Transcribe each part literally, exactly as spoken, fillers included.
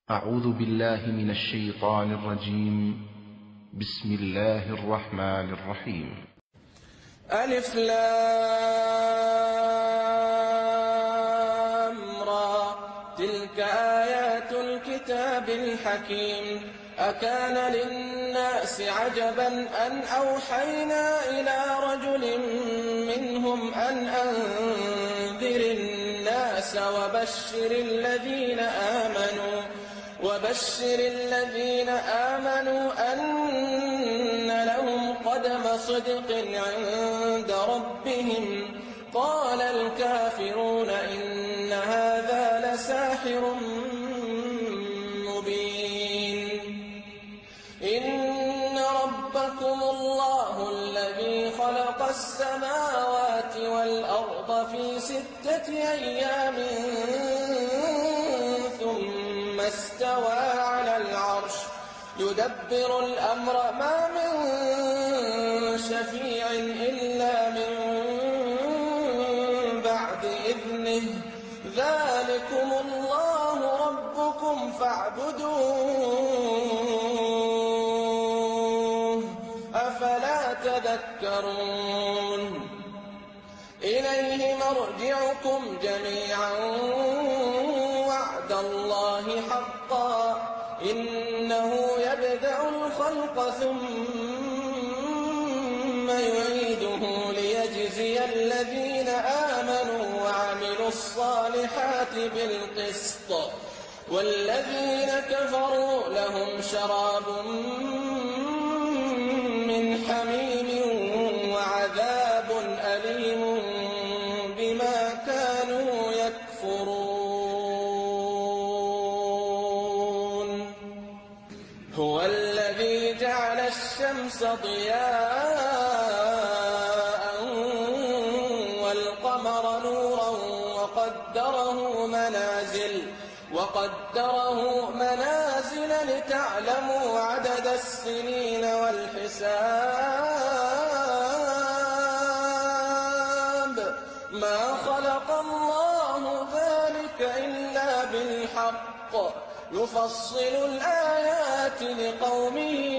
أعوذ بالله من الشيطان الرجيم. بسم الله الرحمن الرحيم. ألف لام را تلك آيات الكتاب الحكيم. أكان للناس عجبا أن أوحينا إلى رجل منهم أن أنذر الناس وبشر الذين آمنوا وبشر الذين آمنوا أن لهم قدم صدق عند ربهم. قال الكافرون إن هذا لساحر مبين. إن ربكم الله الذي خلق السماوات والأرض في ستة أيام ثم استوى على العرش يدبر الأمر ما من شفيع إلا من بعد إذنه. ذلكم الله ربكم فاعبدوه أفلا تذكرون. إليه مرجعكم جميعا وعد الله حقا إنه يبدأ الخلق ثم يعيده ليجزي الذين آمنوا وعملوا الصالحات بالقسط والذين كفروا لهم شراب من حميم وعذاب أليم بما كانوا يكفرون. هو الذي جعل الشمس ضياء والقمر نورا وقدره منازل وقدره منازل لتعلموا عدد السنين والحساب. ما خلق الله ذلك إلا بالحق يفصل الآيات لقوم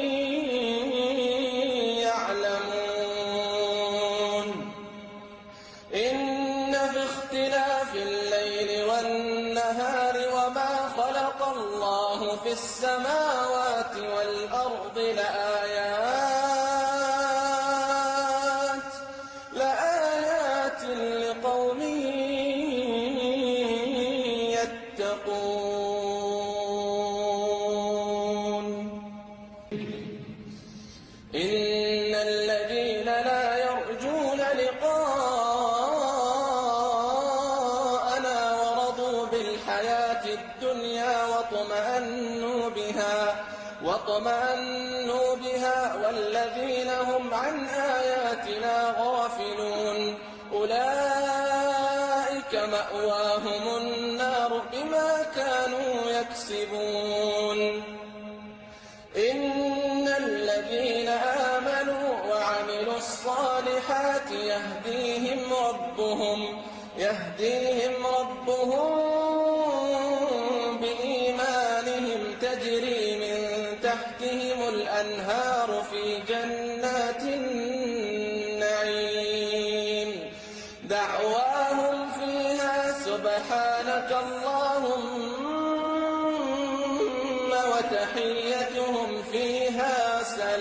يعلمون. إن في اختلاف الليل والنهار وما خلق الله في السماوات والأرض لآيات لآيات لقوم يتقون. إن الذين لا يرجون لقاءنا ورضوا بالحياة الدنيا واطمأنوا بها واطمأنوا بها والذين هم عن آياتنا غافلون أولئك مأواهم النار بما كانوا يكسبون. إن الذين آمنوا وعملوا الصالحات يهديهم ربهم يهديهم ربهم بإيمانهم تجري من تحتهم الأنهار في جنات النعيم. دعواهم فيها سبحانك اللهم وتحيتهم فيها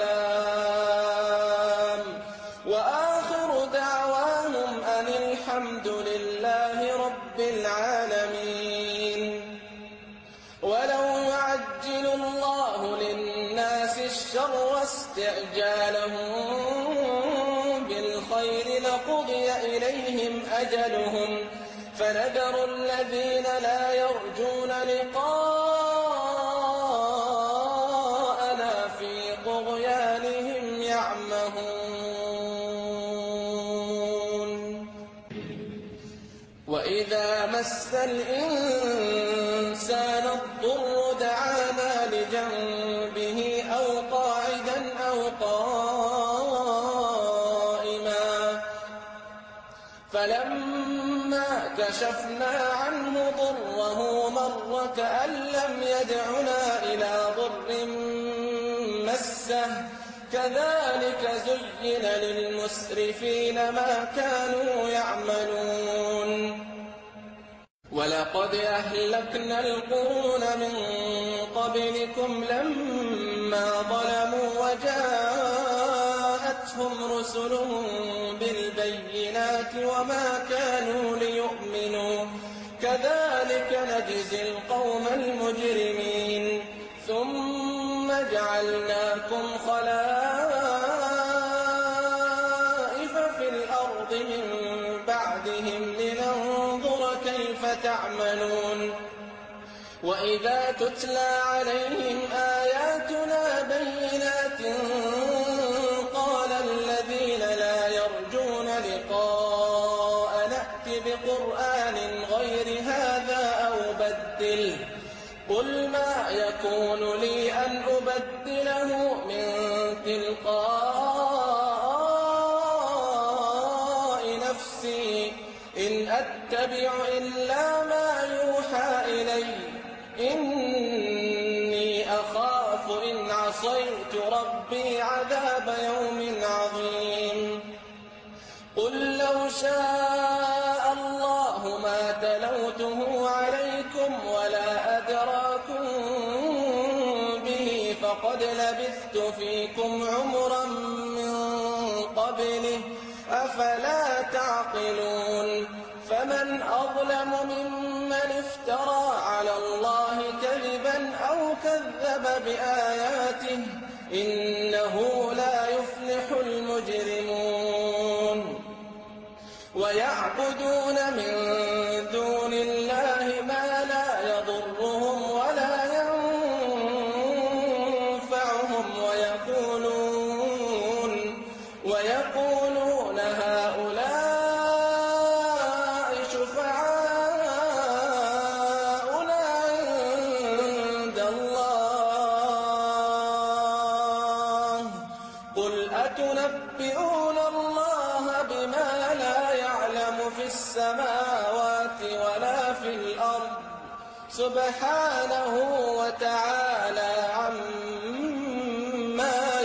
سلام وآخر دعواهم أن الحمد لله رب العالمين. ولو يعجل الله للناس الشر استعجالهم بالخير لقضي إليهم أجلهم فنذر الذين لا يرجون لقاءنا في طغيانهم يعمهون. وإذا مس الإنسان الضر دعانا لجنبه أو قاعدا أو قائما فلما كشفنا عنه ضره مر وكأن لم يدعنا إلى ضر مسه كذلك زين للمسرفين ما كانوا يعملون ولقد أهلكنا القرون من قبلكم لما ظلموا وجاءتهم رسلهم بالبينات وما كانوا ليؤمنوا كذلك نجزي القوم المجرمين ثم جعلناكم خلائف في الأرض من بعدهم لننظر كيف تعملون وإذا تتلى عليهم آياتنا بينات قال الذين لا يرجون لقاء نأت بقرآن غير هذا أو بدله قل ما يكون لي أن أبدله من تلقاء نفسي إن أتبع إلا ما يوحى إلي إني أخاف إن عصيت ربي عذاب يوم عظيم قل لو شاء الله ما تلوته عليكم ولا أدراكم به فقد لبثت فيكم عمرا من قبله أفلا تعقلون فمن أظلم ممن افترى على الله كذبا أو كذب بآياته إنه لا يفلح المجرمون ويعبدون من دون الله ما لا يضرهم ولا ينفعهم ويقولون ويقولون هؤلاء شفعاؤنا عند الله قل أتنبئون الله بما لا يعلم في السماوات ولا في الأرض سبحانه وتعالى عما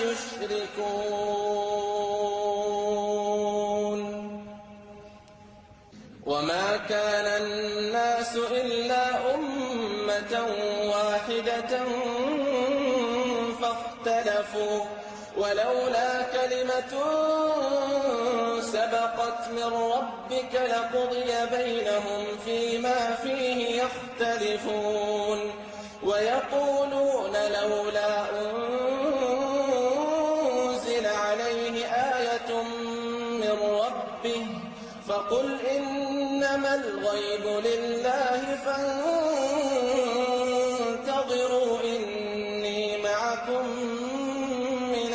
يشركون وما كان الناس إلا أمة واحدة فاختلفوا ولولا كلمة سبقت من ربك لقضي بينهم فيما فيه يختلفون ويقولون لولا أنزل عليه آية من ربه فقل إنما الغيب لله فانتظروا إني معكم من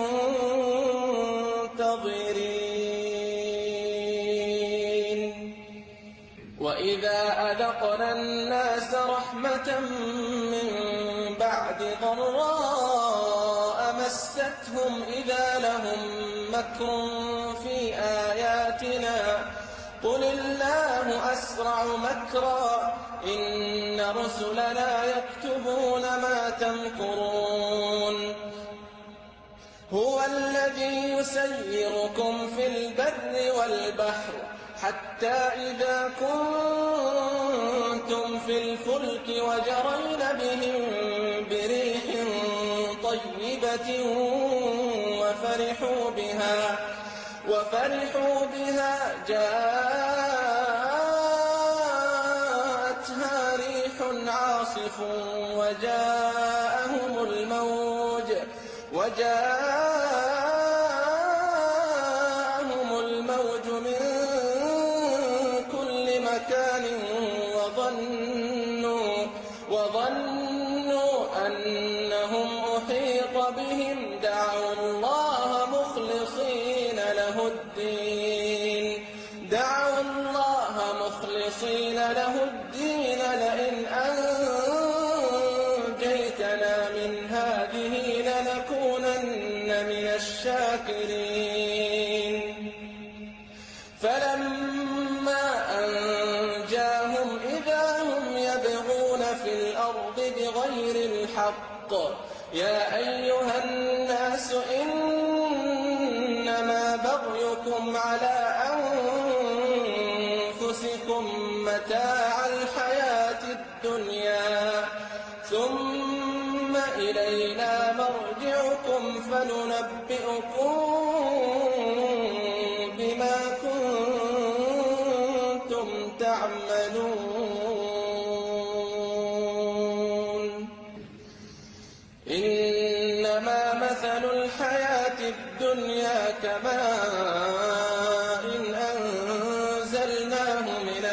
المنتظرين وإذا أذقنا الناس رحمة من بعد ضراء مستهم إذا لهم مكر في آياتنا قل الله أسرع مكرا إن رسلنا يكتبون ما تمكرون هو الذي يسيركم في البر والبحر حتى إذا كنتم في الفلك وجرين بهم بريح طيبة وفرحوا بها وفرحوا بها جاءتها ريح عاصف وجاءهم الموج وجاءهم الموج من كل مكان وظنوا وظنوا أنهم أحيط بهم دعوا الله مخلصين له الدين دعوا الله مخلصين له الدين لئن أنجيتنا من هذه لنكونن من الشاكرين فلما أنجاهم إذا هم يبغون في الحق. يا أيها الناس إنما بغيكم على أنفسكم متاع الحياة الدنيا ثم إلينا مرجعكم فننبئكم بما كنتم تعملون. إنما مثل الحياة الدنيا كماء أنزلناه من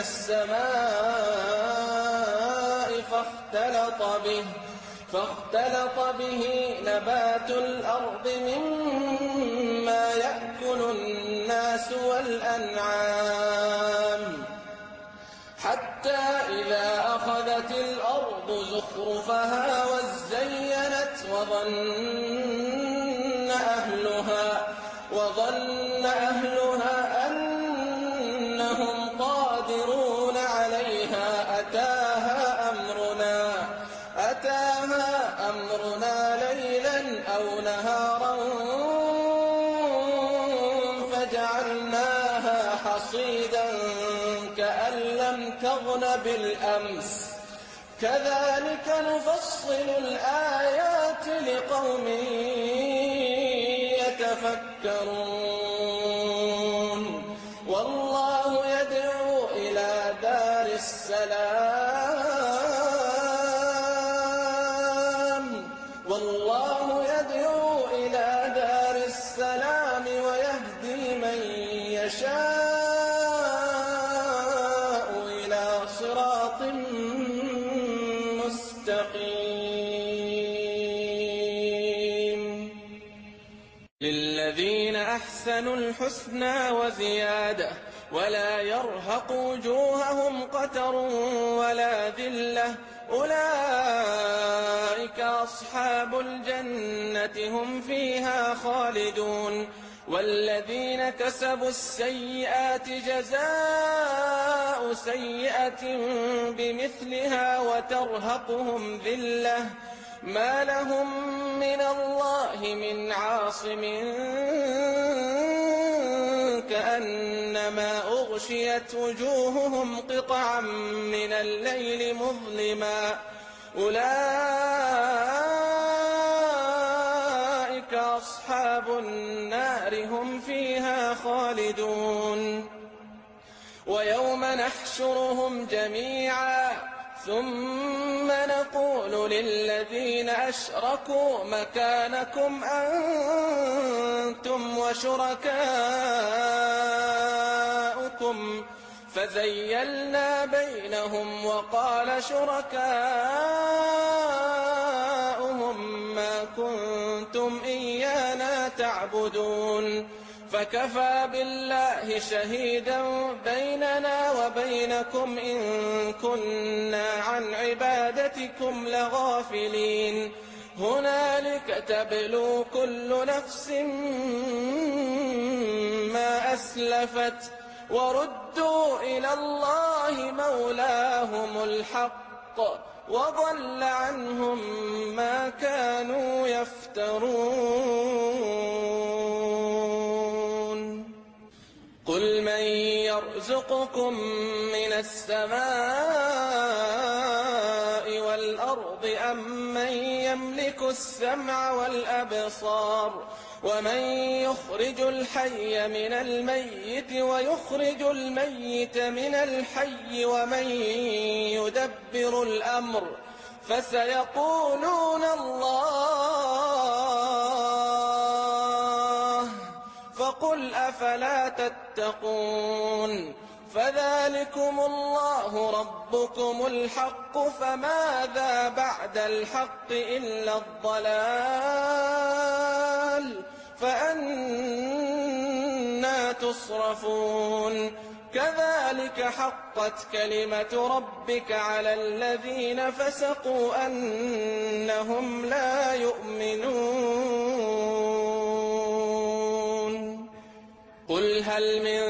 السماء فاختلط به فاختلط به نبات الأرض مما يأكل الناس والأنعام حتى إذا أخذت الأرض زخرفها وزينت وظن أهلها وظن أهلها أنهم قادرون عليها أتاها أمرنا أتاها أمرنا ليلا أو نهارا فجعلناها حصيدا كأن لم تغن بالأمس كذلك نفصل الآيات لقوم يتفكرون. والله يدعو إلى دار السلام والله يدعو إلى دار السلام ويهدي من يشاء إلى صراط مستقيم. للذين أحسنوا الحسنى وزيادة ولا يرهق وجوههم قتر ولا ذلة أولئك أصحاب الجنة هم فيها خالدون. والذين كسبوا السيئات جزاء سيئة بمثلها وترهقهم ذلة ما لهم من الله من عاصم كأنما أغشيت وجوههم قطعا من الليل مظلما أولئك أصحاب النار هم فيها خالدون. ويوم نحشرهم جميعا ثم نقول للذين أشركوا مكانكم أنتم وشركاؤكم فزيلنا بينهم وقال شركاؤهم ما كنتم إيانا تعبدون فكفى بالله شهيدا بيننا وبينكم إن كنا عن عبادتكم لغافلين. هنالك تبلو كل نفس ما أسلفت وردوا إلى الله مولاهم الحق وضل عنهم ما كانوا يفترون. قل من يرزقكم من السماء والأرض أم من يملك السمع والأبصار ومن يخرج الحي من الميت ويخرج الميت من الحي ومن يدبر الأمر فسيقولون الله فقل أفلا تتقون. فذلكم الله ربكم الحق فماذا بعد الحق إلا الضلال فأنى تصرفون. كذلك حقت كلمة ربك على الذين فسقوا أنهم لا يؤمنون. قل هل من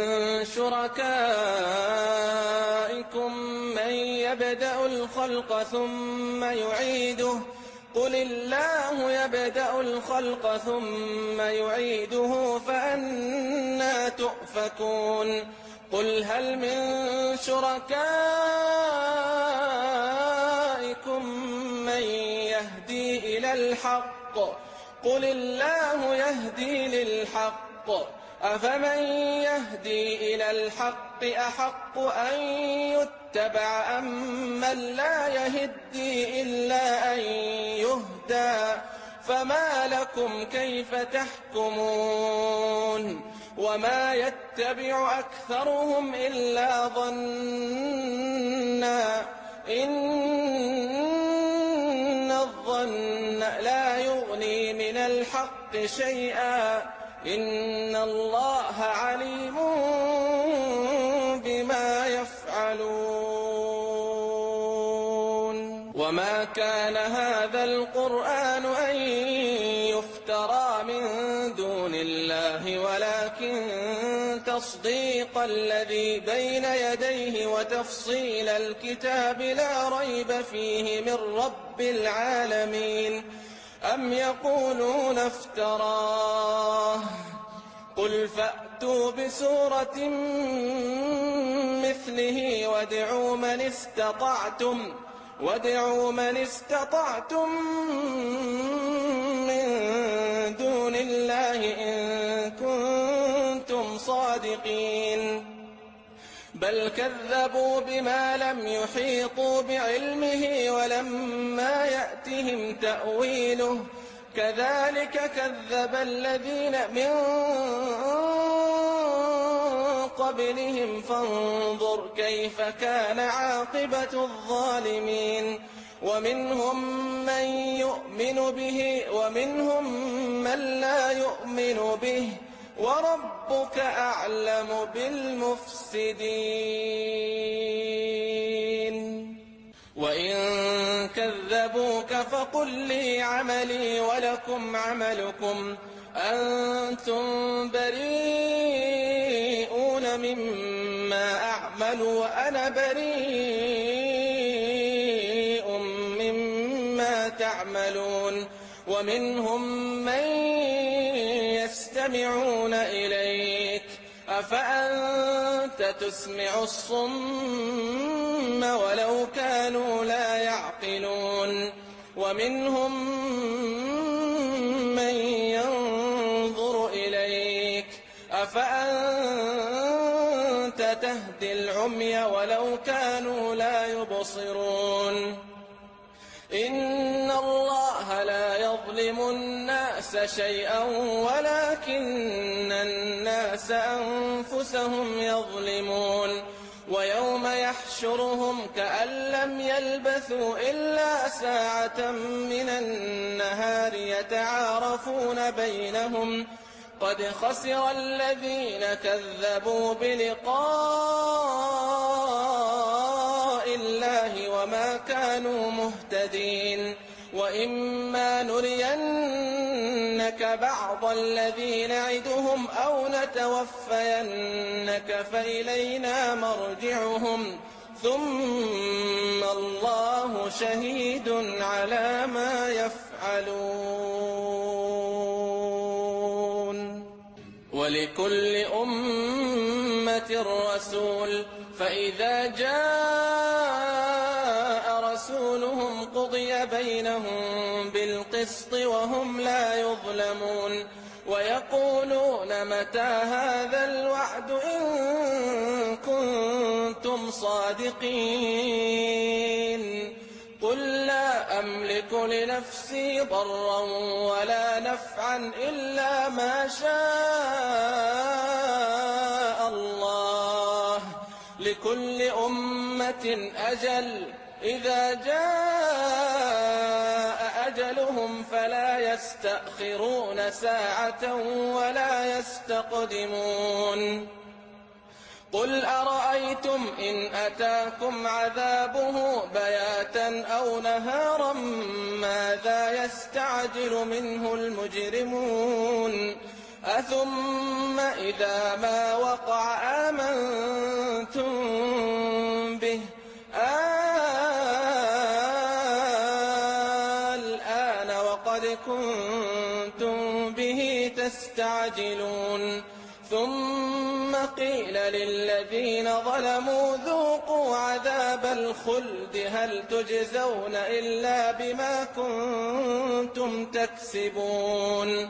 شركائكم من يبدأ الخلق ثم يعيده قل الله يبدأ الخلق ثم يعيده فأنى تؤفكون قل هل من شركائكم من يهدي إلى الحق قل الله يهدي للحق أفمن يهدي إلى الحق أحق أن يتبع أمن لا يهدي إلا أن يهدى فما لكم كيف تحكمون وما يتبع أكثرهم إلا ظنا إن الظن لا يغني من الحق شيئا إن الله عليم بما يفعلون وما كان هذا القرآن أن يفترى من دون الله ولكن تصديق الذي بين يديه وتفصيل الكتاب لا ريب فيه من رب العالمين أم يقولون افتراه قل فأتوا بسورة مثله وادعوا من استطعتم وادعوا من استطعتم من دون الله إن كنتم صادقين بل كذبوا بما لم يحيطوا بعلمه ولما يأتهم تأويله كذلك كذب الذين من قبلهم فانظر كيف كان عاقبة الظالمين ومنهم من يؤمن به ومنهم من لا يؤمن به وربك أعلم بالمفسدين وإن كذبوك فقل لي عملي ولكم عملكم أنتم بريئون مما أعمل وأنا بريء مما تعملون ومنهم من يستمعون إليك أفأنت تسمع الصم ولو كانوا لا يعقلون ومنهم من ينظر إليك أفأنت تهدي العمي ولو كانوا لا يبصرون إن الله لا يظلم الناس شيئا ولكن الناس أنفسهم يظلمون ويوم يحشرهم كأن لم يلبثوا إلا ساعة من النهار يتعارفون بينهم قد خسر الذين كذبوا بلقاء الله وما كانوا مهتدين وإما نرينك بعض الذي نعدهم أو نتوفينك فإلينا مرجعهم ثم الله شهيد على ما يفعلون ولكل أمة رسول فإذا جاء رسولهم قضي بينهم بالقسط وهم لا يظلمون ويقولون متى هذا الوعد إن كنتم صادقين قل لا أملك لنفسي ضرا ولا نفعا إلا ما شاء الله لكل أمة أجل إذا جاء أجلهم فلا يستأخرون ساعة ولا يستقدمون قل أرأيتم إن أتاكم عذابه بياتا أو نهارا ماذا يستعجل منه المجرمون أثم إذا ما وقع آمنتم به الآن وقد كنتم به تستعجلون ثم قيل للذين ظلموا ذوقوا عذاب الخلد هل تجزون إلا بما كنتم تكسبون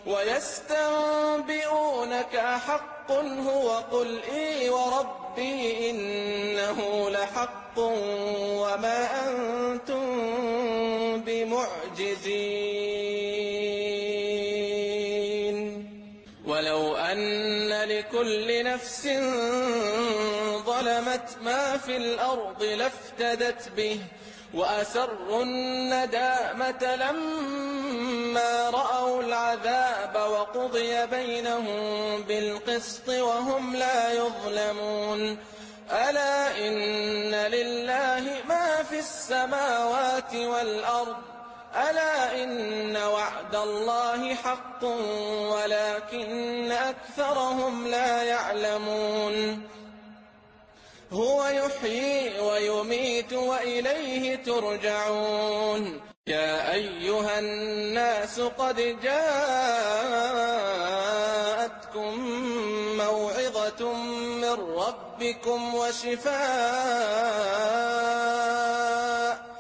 ويستنبئونك أحق هو قل إي وربي إنه لحق وما أنتم بمعجزين ولو أن لكل نفس ظلمت ما في الأرض لافتدت به وأسروا الندامة لما رأوا العذاب وقضي بينهم بالقسط وهم لا يظلمون ألا إن لله ما في السماوات والأرض ألا إن وعد الله حق ولكن أكثرهم لا يعلمون هو يحيي ويميت وإليه ترجعون يا أيها الناس قد جاءتكم موعظة من ربكم وشفاء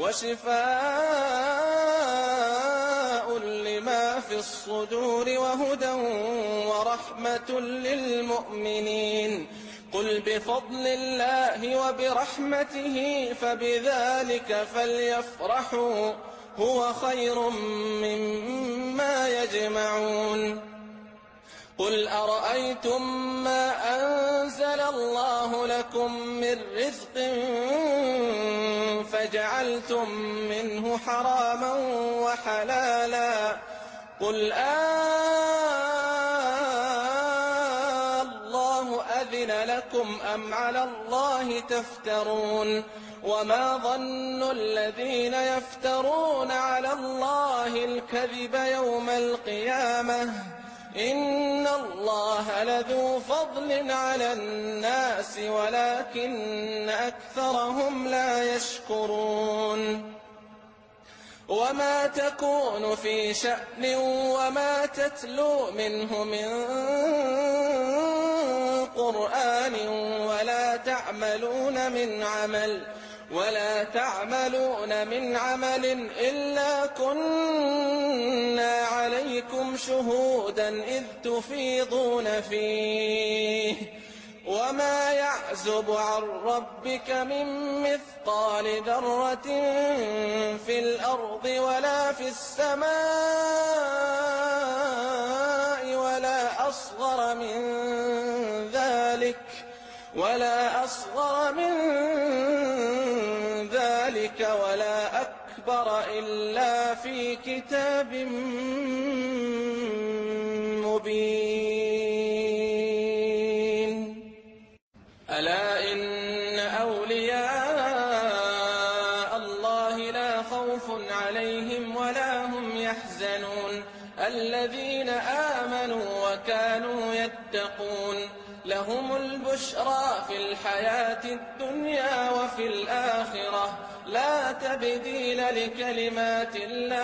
وشفاء لما في الصدور وهدى ورحمة للمؤمنين قل بفضل الله وبرحمته فبذلك فليفرحوا هو خير مما يجمعون قل أرأيتم ما أنزل الله لكم من رزق فجعلتم منه حراما وحلالا قل آه الله أذن لكم أم على الله تفترون وما ظن الذين يفترون على الله الكذب يوم القيامة إن الله لذو فضل على الناس ولكن أكثرهم لا يشكرون وما تكون في شأن وما تتلو منه من قرآن ولا تعملون من عمل ولا تعملون من عمل إلا كنا عليكم شهودا إذ تفيضون فيه وما يعزب عن ربك من مثقال ذرة في الأرض ولا في السماء ولا أصغر من ذلك ولا أصغر من ذلك ولا أكبر إلا في كتاب مبين ألا إن أولياء الله لا خوف عليهم ولا هم يحزنون الذين آمنوا وكانوا يتقون لهم البشرى في الحياة الدنيا وفي الآخرة لا تبديل لكلمات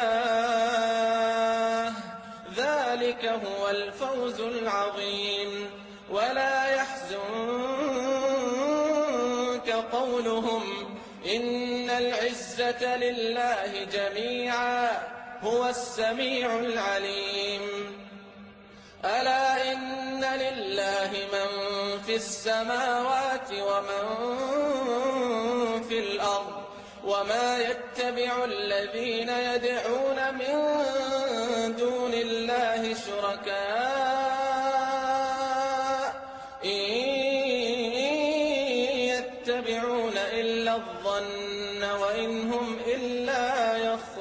الله ذلك هو الفوز العظيم ولا يحزنك قولهم إن العزة لله جميعا هو السميع العليم ألا إن لله من في السماوات ومن في الأرض وما يتبع الذين يدعون من دون الله شركاء إن يتبعون إلا الظن وإن هم إلا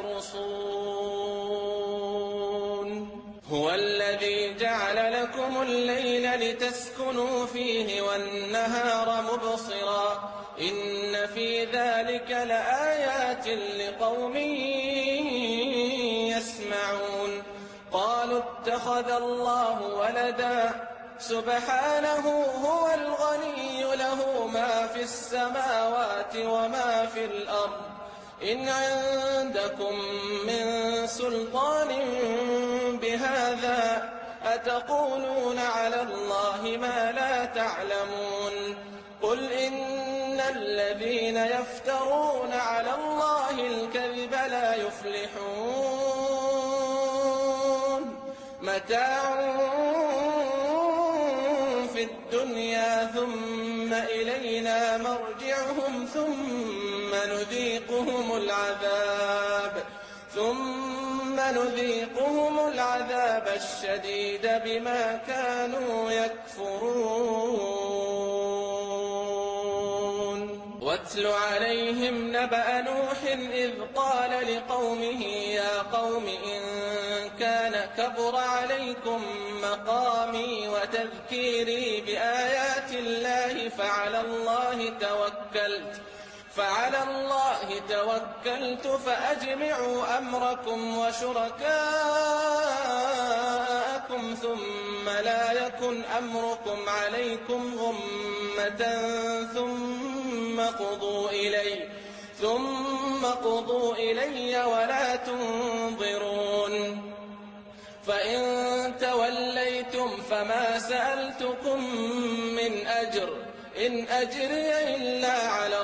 يخرصون هو الذي جعل لكم الليل لتسكنوا فيه والنهار مبصرا إن في ذلك لآيات لقوم يسمعون قالوا اتخذ الله ولدا سبحانه هو الغني له ما في السماوات وما في الأرض إن عندكم من سلطان سُلْطَانٍ بِهَٰذَا أَتَقُولُونَ عَلَى اللَّهِ مَا لَا تَعْلَمُونَ قُلْ إِنَّ الَّذِينَ يَفْتَرُونَ عَلَى اللَّهِ الْكَذِبَ لَا يُفْلِحُونَ مَتَاعٌ فِي الدُّنْيَا ثُمَّ إِلَيْنَا مَرْجِعُهُمْ ثُمَّ نُذِيقُهُمُ الْعَذَابَ ثُمَّ نُذِيقُهُمُ الْعَذَابَ الشَّدِيدَ بِمَا كَانُوا يَكْفُرُونَ وَاتْلُ عَلَيْهِمْ نَبَأَ نُوحٍ إِذْ قَالَ لِقَوْمِهِ يَا قَوْمِ إِن كَانَ كَبُرَ عَلَيْكُم مَّقَامِي وَتَذْكِيرِي بِآيَاتِ اللَّهِ فَعَلَى اللَّهِ تَوَكَّلْتُ فعلى الله توكلت فأجمعوا أمركم وشركاءكم ثم لا يكن أمركم عليكم غمة ثم قضوا إلي ثم قضوا إلي ولا تنظرون فإن توليتم فما سألتكم من أجر إن أجري إلا على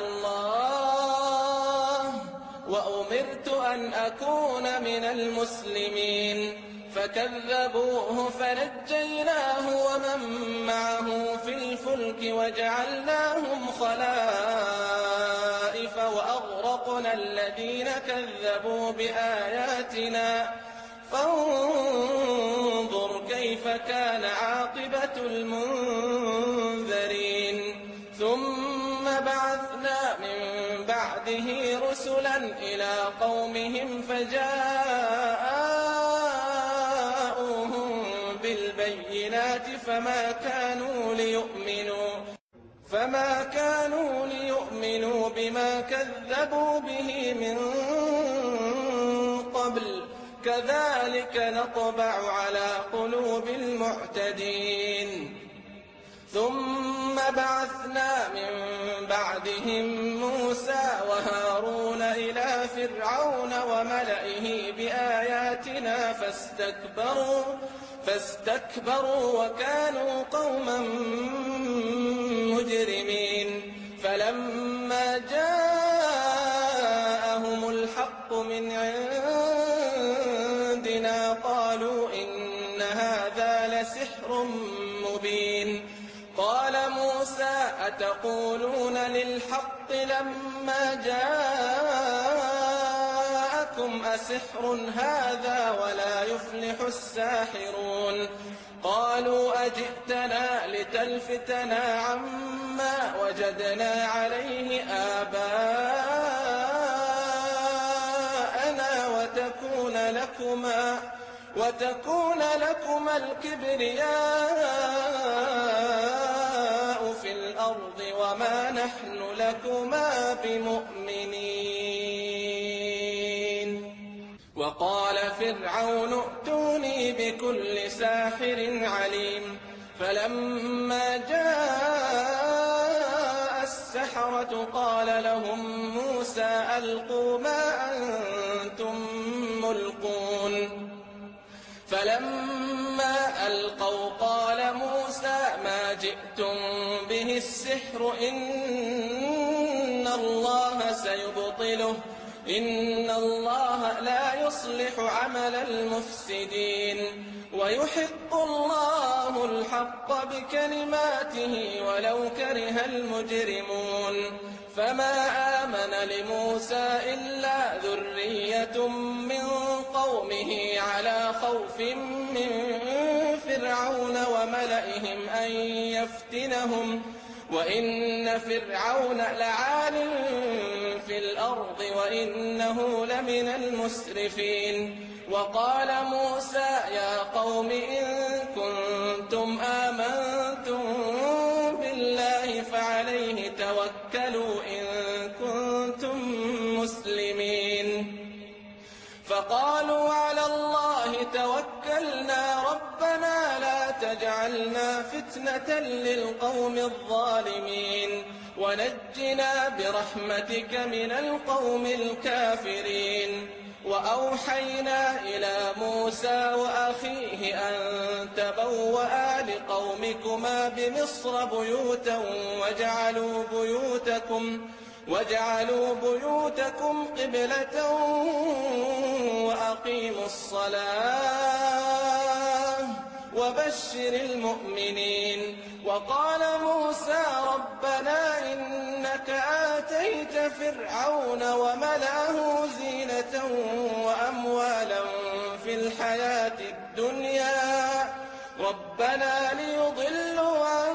الله وأمرت أن أكون من المسلمين فكذبوه فنجيناه ومن معه في الفلك وجعلناهم خلائف وأغرقنا الذين كذبوا بآياتنا فانظر كيف كان عاقبة المنذرين ثم بعثنا من بعده رسلا إلى قومهم فجاءوهم بالبينات فما كانوا ليؤمنوا فما كانوا ليؤمنوا بما كذبوا به من قبل كذلك نطبع على قلوب المعتدين ثم بعثنا من بعدهم موسى وهارون إلى فرعون وملئه بآياتنا فاستكبروا فاستكبروا وكانوا قوما مجرمين فلما جاءهم الحق من عندنا قالوا إن هذا لسحر مبين قال موسى أتقولون للحق لما جاءكم أسحر هذا ولا يفلح الساحرون قالوا أجئتنا لتلفتنا عما وجدنا عليه آباءنا وتكون لكما وتكون لكما الكبرياء في الأرض وما نحن لكما بمؤمنين وقال فرعون ائتوني بكل ساحر عليم فلما جاء السحرة قال لهم موسى ألقوا ما أنتم ملقون فلما ألقوا قال موسى ما جئتم به السحر إن الله سيبطله إن الله لا يصلح عمل المفسدين ويحق الله الحق بكلماته ولو كره المجرمون فما آمن لموسى إلا ذرية من قومه على خوف من فرعون وملئهم أن يفتنهم وإن فرعون لعال في الأرض وإنه لمن المسرفين وقال موسى يا قوم إن كنتم آمنتم بالله فعليه توكلوا إن كنتم مسلمين فقالوا على الله توكلنا ربنا لا تجعلنا فتنة للقوم الظالمين ونجنا برحمتك من القوم الكافرين وأوحينا إلى موسى وأخيه أن تبوأ لقومكما بمصر بيوتا وجعلوا بيوتكم وجعلوا بيوتكم قبلة وأقيموا الصلاة وبشر المؤمنين. وقال موسى ربنا إنك آتيت فرعون وملأه زينة وأموالا في الحياة الدنيا ربنا ليضلوا عن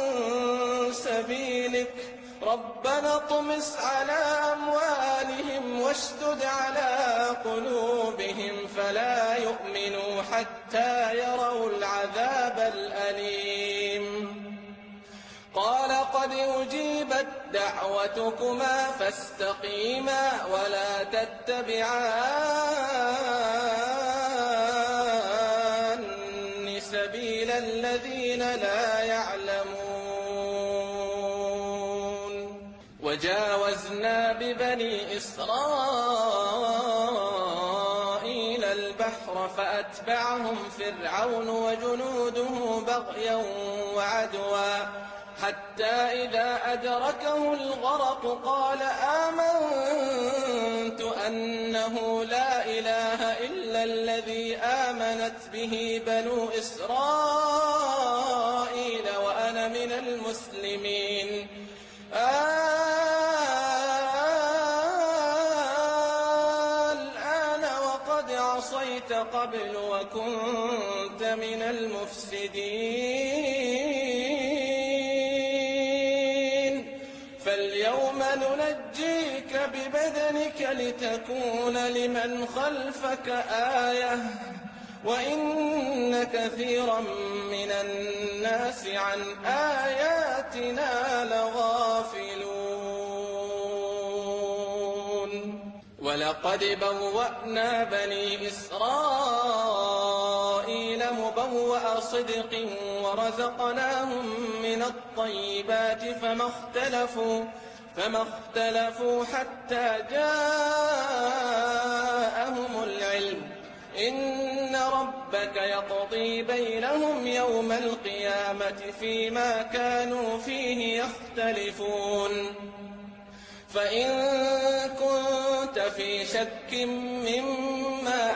سبيلك ربنا اطمس على أموالهم واشدد على قلوبهم فلا يؤمنوا حتى يروا العذاب الأليم. قال قد أجيبت دعوتكما فاستقيما ولا تتبعان سبيل الذين لا يعلمون. وجاوزنا ببني إسرائيل البحر فأتبعهم فرعون وجنوده بغيا وعدوا حتى إذا أدركه الغرق قال آمنت أنه لا إله إلا الذي آمنت به بنو إسرائيل وأنا من المسلمين. الآن وقد عصيت قبل وكنت من المفسدين فاليوم ننجيك ببدنك لتكون لمن خلفك آية وإن كثيرا من الناس عن آياتنا لغافلون. ولقد بوأنا بني إسرائيل مبوأ صدق ورزقناهم من الطيبات فما اختلفوا فما اختلفوا حتى جاءهم العلم إن ربك يقضي بينهم يوم القيامة فيما كانوا فيه يختلفون. فإن كنت في شك مما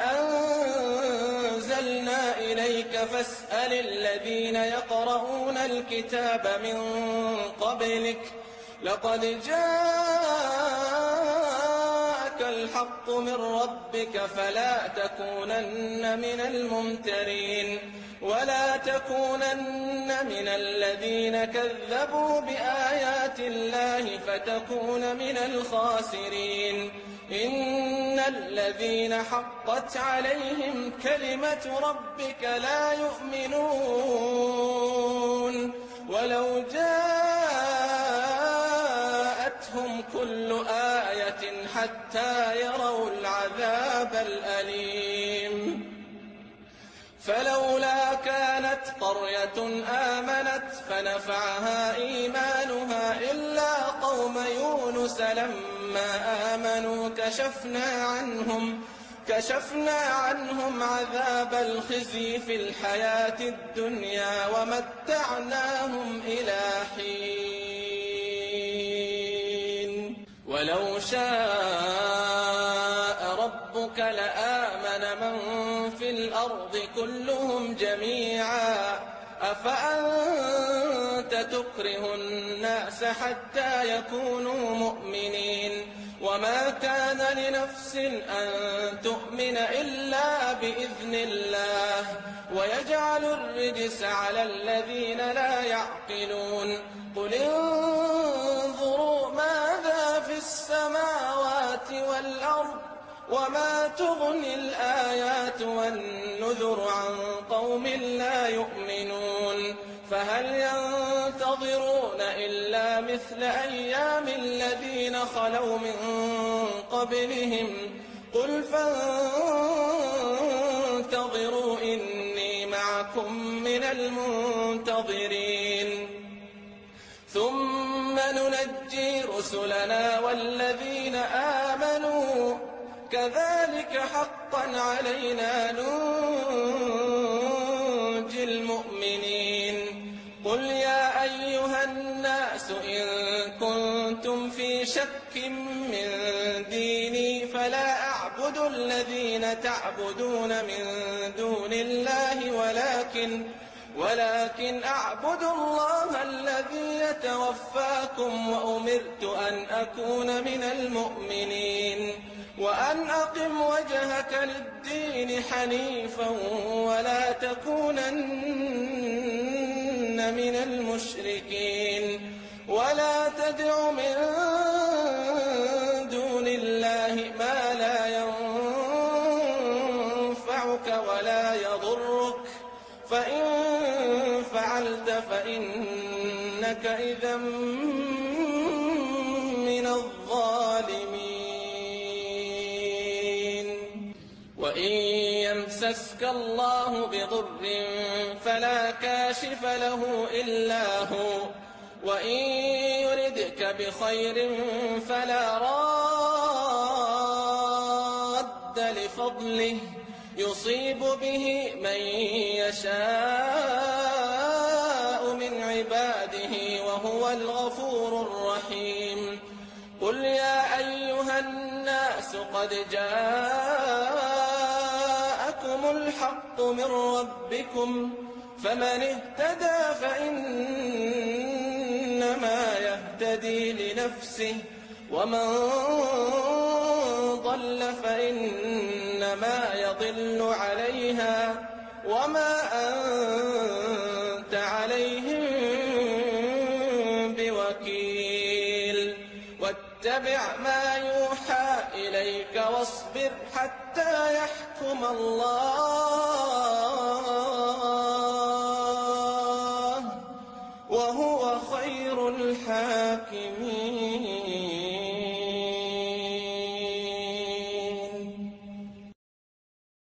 أنزلنا إليك فاسأل الذين يقرؤون الكتاب من قبلك لقد جاءك الحق من ربك فلا تكونن من الممترين ولا تكونن من الذين كذبوا بآيات الله فتكون من الخاسرين. إن الذين حقت عليهم كلمة ربك لا يؤمنون ولو جاءتهم كل آية حتى يروا العذاب الأليم. فلولا كانت قرية آمنت فنفعها إيمانها إلا قوم يونس لما آمنوا كشفنا عنهم كشفنا عنهم عذاب الخزي في الحياة الدنيا ومتعناهم إلى حين. ولو شاء ربك لآمن من في الأرض كلهم جميعا أفأنت تكره الناس حتى يكونوا مؤمنين وما كان لنفس أن تؤمن إلا بإذن الله ويجعل الرجس على الذين لا يعقلون. قل انظروا ماذا في السماوات والأرض وما تغني الآيات والنذر عن قوم لا يؤمنون. فهل ينتظرون إلا مثل أيام الذين خلوا من قبلهم قل فانتظروا إني معكم من المنتظرين. ثم ننجي رسلنا والذين آمنوا كذلك حقا علينا ننجي المؤمنين قل يا أيها الناس إن كنتم في شك من ديني فلا أعبد الذين تعبدون من دون الله ولكن ولكن أعبد الله الذي يتوفاكم وأمرت أن أكون من المؤمنين وأن أقم وجهك للدين حنيفا ولا تكونن من المشركين ولا تدع من دون الله ما لا ينفعك ولا يضرك فإن فعلت فإنك إذا من الظالمين وإن يمسسك الله بضر فلا كاشف له إلا هو وإن يردك بخير فلا راد لفضله يصيب به من يشاء من عباده وهو الغفور الرحيم قل يا أيها الناس قد جاءكم الحق من ربكم فمن اهتدى فإنما يهتدي لنفسه ومن ضل فإنما يضل عليها وما أنت عليهم بوكيل واتبع ما يوحى إليك واصبر حتى يحكم الله وهو خير الحاكمين